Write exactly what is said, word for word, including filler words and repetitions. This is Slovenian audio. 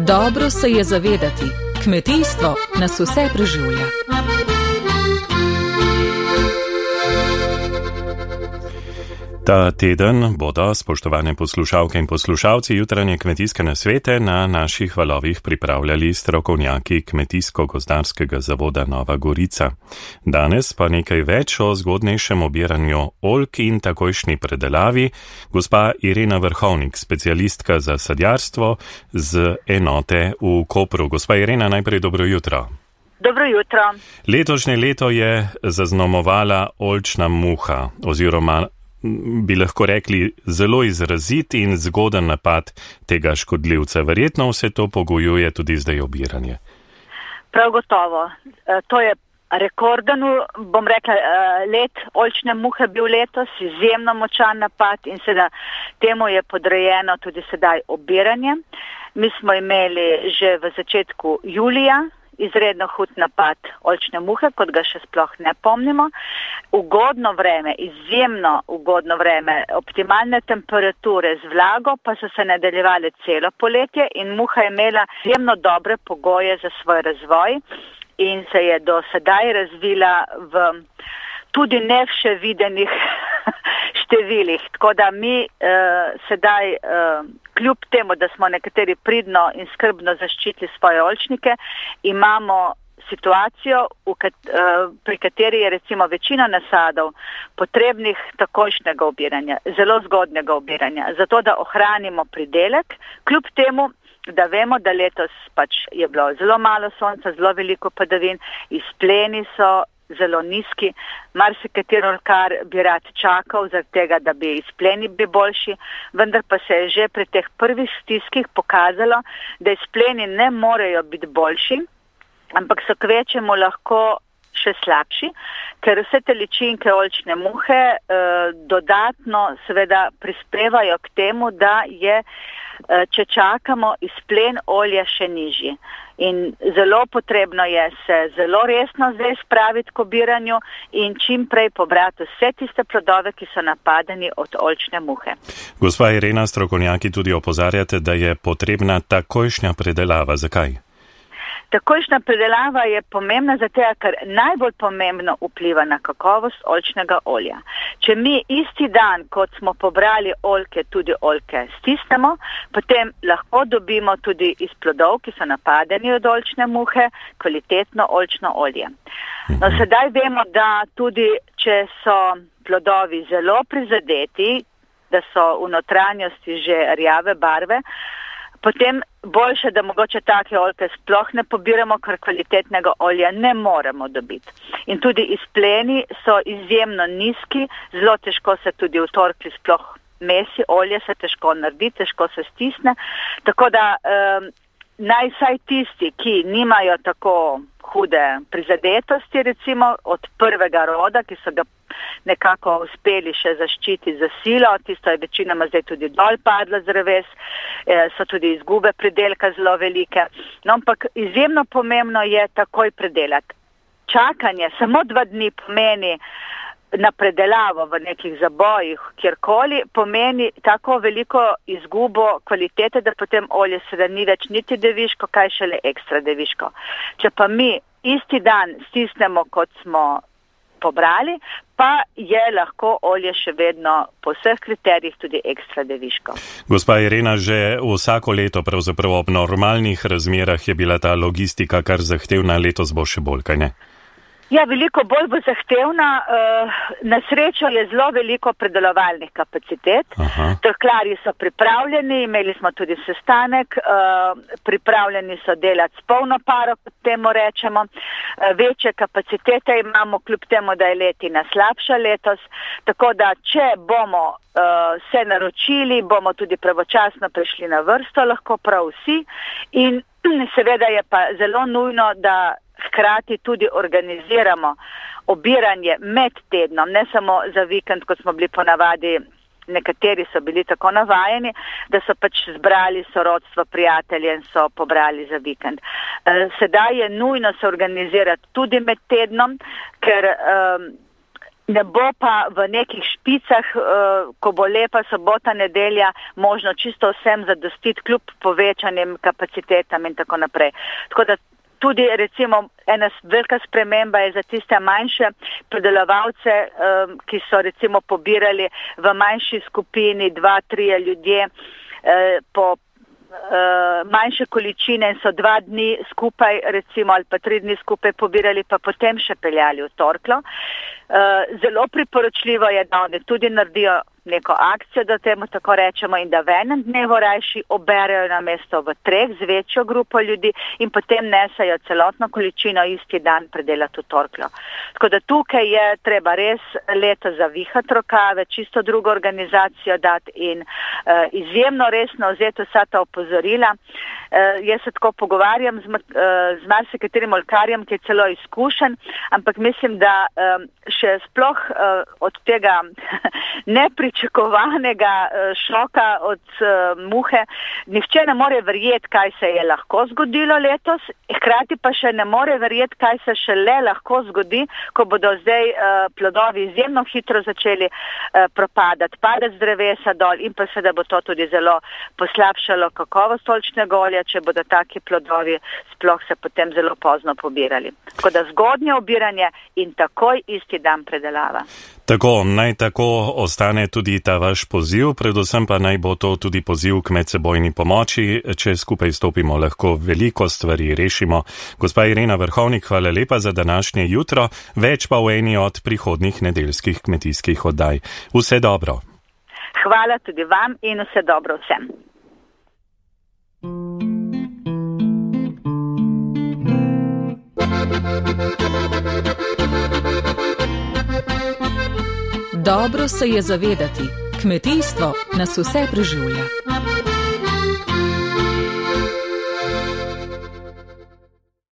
Dobro se je zavedati, kmetijstvo nas vse preživlja. Ta teden bodo, spoštovane poslušalke in poslušalci, jutranje kmetijske nasvete na naših valovih pripravljali strokovnjaki Kmetijsko-gozdarskega zavoda Nova Gorica. Danes pa nekaj več o zgodnejšem obiranju oljk in takojšnji predelavi. Gospa Irena Vrhovnik, specialistka za sadjarstvo z enote v Kopru. Gospa Irena, najprej dobro jutro. Dobro jutro. Letošnje leto je zaznamovala oljčna muha, oziroma bi lahko rekli zelo izrazit in zgoden napad tega škodljivca. Verjetno vse to pogojuje tudi zdaj obiranje. Prav gotovo. To je rekorden, bom rekla, let oljčne muhe bil letos, izjemno močan napad in seveda temu je podrejeno tudi sedaj obiranje. Mi smo imeli že v začetku julija izredno hud napad oljčne muhe, kot ga še sploh ne pomnimo. Ugodno vreme, izjemno ugodno vreme, optimalne temperature z vlago pa so se nadaljevale celo poletje in muha je imela izjemno dobre pogoje za svoj razvoj in se je do sedaj razvila v tudi ne še videnih številih. Tako da mi uh, sedaj, uh, kljub temu, da smo nekateri pridno in skrbno zaščitili svoje oljčnike, imamo situacijo, v kat, uh, pri kateri je recimo večina nasadov potrebnih takojšnjega obiranja, zelo zgodnega obiranja, zato da ohranimo pridelek, kljub temu, da vemo, da letos pač je bilo zelo malo sonca, zelo veliko padavin, izpleni so zelo nizki, marsikatero oljkar bi rad čakal zaradi tega, da bi izpleni bi boljši, vendar pa se je že pri teh prvih stiskih pokazalo, da izpleni ne morejo biti boljši, ampak so kvečemu lahko še slabši, ker vse te ličinke oljčne muhe eh, dodatno seveda prispevajo k temu, da je, eh, če čakamo, izplen olja še nižji. In zelo potrebno je se zelo resno zdaj spraviti k obiranju in čim prej pobrati vse tiste plodove, ki so napadeni od oljčne muhe. Gospa Irena, strokovnjaki tudi opozarjate, da je potrebna takojšnja predelava. Zakaj? Takojšnja predelava je pomembna zato, ker najbolj pomembno vpliva na kakovost oljčnega olja. Če mi isti dan, kot smo pobrali oljke, tudi oljke stisnemo, potem lahko dobimo tudi iz plodov, ki so napadeni od oljčne muhe, kvalitetno oljčno olje. No, sedaj vemo, da tudi če so plodovi zelo prizadeti, da so v notranjosti že rjave barve, potem boljše, da mogoče take oljke sploh ne pobiramo, ker kvalitetnega olja ne moremo dobiti. In tudi izpleni so izjemno nizki, zelo težko se tudi v torkli sploh mesi, olje se težko naredi, težko se stisne. Tako da um, naj saj tisti, ki nimajo tako hude prizadetosti, recimo od prvega roda, ki so ga nekako uspeli še zaščiti za silo, tisto je večinoma zdaj tudi dol padlo z reves, so tudi izgube pridelka zelo velike. No, ampak izjemno pomembno je takoj predelati. Čakanje samo dva dni pomeni na predelavo v nekih zabojih, kjerkoli, pomeni tako veliko izgubo kvalitete, da potem olje seveda ni več niti deviško, kaj šele ekstra deviško. Če pa mi isti dan stisnemo, kot smo pobrali, pa je lahko olje še vedno po vseh kriterijih tudi ekstra deviško. Gospa Irena, že vsako leto pravzaprav ob normalnih razmerah je bila ta logistika kar zahtevna, letos bo še bolj, kaj ne? Ja, veliko bolj bo zahtevna. Na srečo je zelo veliko predelovalnih kapacitet. Trklarji so pripravljeni, imeli smo tudi sestanek, pripravljeni so delati s polno paro, kot temu rečemo. Večje kapacitete imamo, kljub temu, da je letina slabša letos. Tako da, če bomo se naročili, bomo tudi pravočasno prišli na vrsto, lahko prav vsi. In seveda je pa zelo nujno, da hkrati tudi organiziramo obiranje med tednom, ne samo za vikend, kot smo bili ponavadi, nekateri so bili tako navajeni, da so pač zbrali sorodstvo, prijatelje in so pobrali za vikend. Sedaj je nujno se organizirati tudi med tednom, ker um, ne bo pa v nekih špicah, ko bo lepa sobota, nedelja, možno čisto vsem zadostiti kljub povečanim kapacitetam in tako naprej. Tako da tudi recimo ena velika sprememba je za tiste manjše predelovalce, ki so recimo pobirali v manjši skupini dva, trije ljudje po manjše količine in so dva dni skupaj, recimo, ali pa tri dni skupaj pobirali, pa potem še peljali v torklo. Zelo priporočljivo je, da oni tudi naredijo neko akcijo, da temu tako rečemo, in da v enem dnevu rajši oberejo na mesto v treh z večjo grupo ljudi in potem nesajo celotno količino isti dan predelati v torklo. Tako da tukaj je treba res leto zavihati rokave, čisto drugo organizacijo dati in uh, izjemno resno vzeti vsa ta opozorila. Uh, jaz se tako pogovarjam z, uh, z marsikaterim olkarjem, ki je celo izkušen, ampak mislim, da um, še sploh uh, od tega nepričakovanega uh, šoka od uh, muhe, nihče ne more verjeti, kaj se je lahko zgodilo letos, hkrati pa še ne more verjeti, kaj se šele lahko zgodi, ko bodo zdaj uh, plodovi izjemno hitro začeli uh, propadati, padati z drevesa dol in pa se da bo to tudi zelo poslabšalo kakovost oljčnega olja, če bodo taki plodovi sploh se potem zelo pozno pobirali. Tako da zgodnje obiranje in takoj isti dan predelava. Tako, naj tako ostane tudi ta vaš poziv, predvsem pa naj bo to tudi poziv k medsebojni pomoči, če skupaj stopimo, lahko veliko stvari rešimo. Gospa Irena Vrhovnik, hvala lepa za današnje jutro, več pa v eni od prihodnjih nedeljskih kmetijskih oddaj. Vse dobro. Hvala tudi vam in vse dobro vsem. Dobro se je zavedati, kmetijstvo nas vse preživlja.